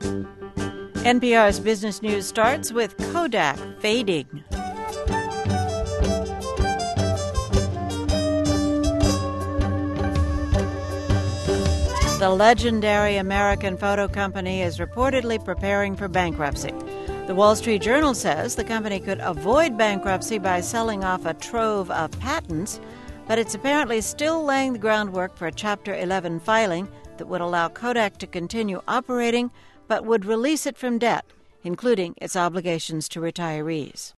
NPR's Business News starts with Kodak fading. The legendary American photo company is reportedly preparing for bankruptcy. The Wall Street Journal says the company could avoid bankruptcy by selling off a trove of patents, but it's apparently still laying the groundwork for a Chapter 11 filing that would allow Kodak to continue operating but would release it from debt, including its obligations to retirees.